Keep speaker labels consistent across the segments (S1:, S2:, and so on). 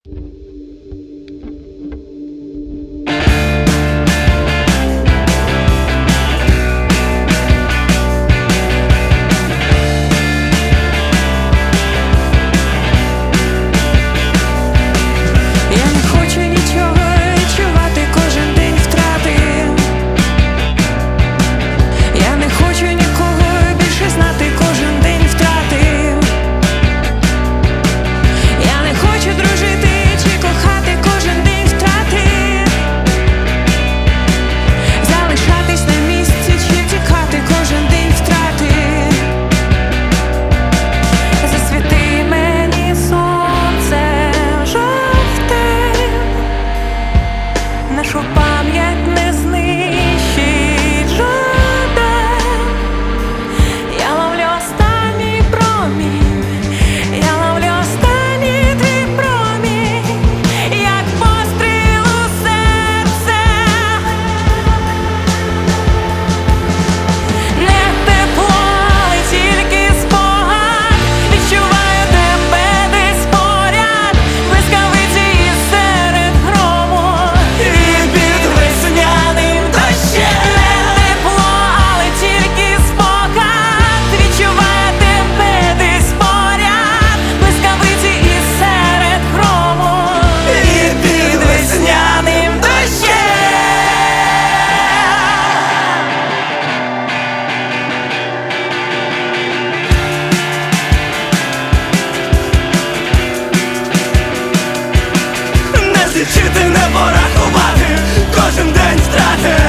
S1: Лічити, не порахувати, кожен день втрати,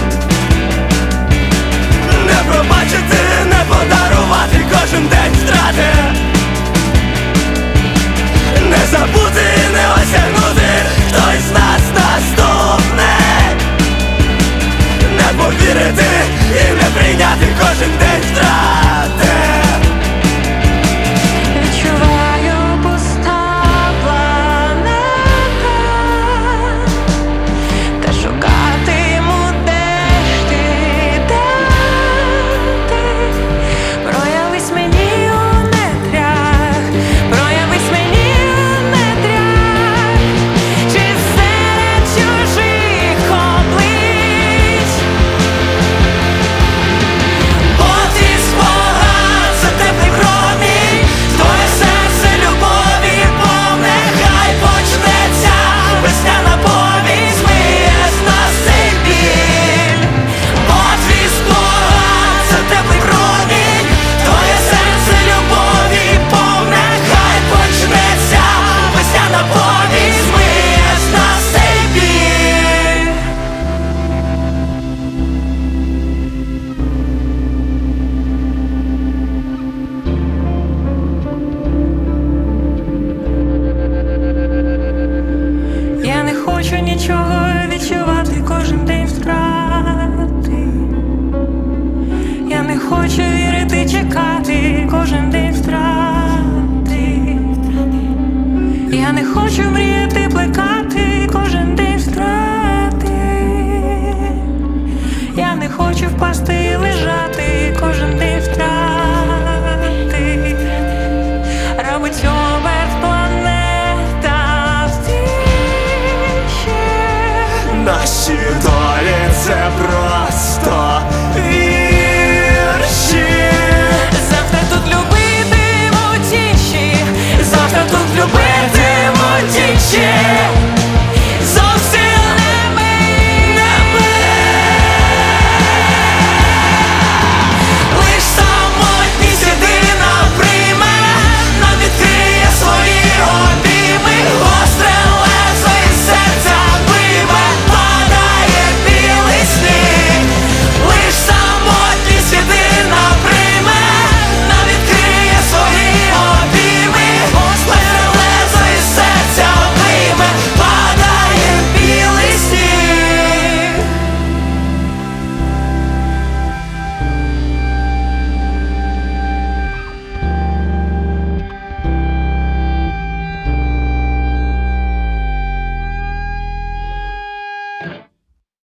S1: не пробачити, не подарувати, кожен день втрати, не забути, не осягнути, хтось з нас наступний, не повірити і не прийняти, кожен день втрати.
S2: Хочу нічого відчувати, кожен день втрати. Я не хочу вірити, чекати, кожен день втрати. Я не хочу мріяти, плекати, кожен день втрати. Я не хочу впасти і лежати, кожен день втрати. Робить оберт планета в тиші.
S1: Наші